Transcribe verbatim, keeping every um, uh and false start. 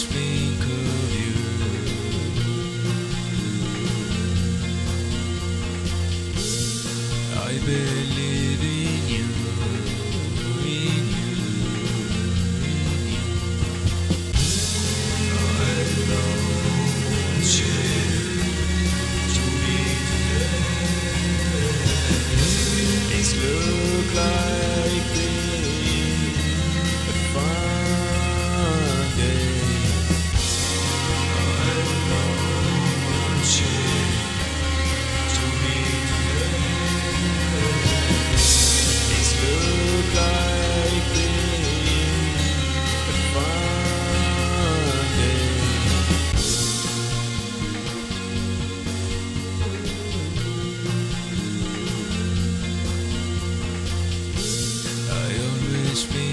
always think of you. I believe in you, in you, in you. I want you to be there. Things look like this, a fun day. I want you to be there. Things look like this, a fun day. I always feel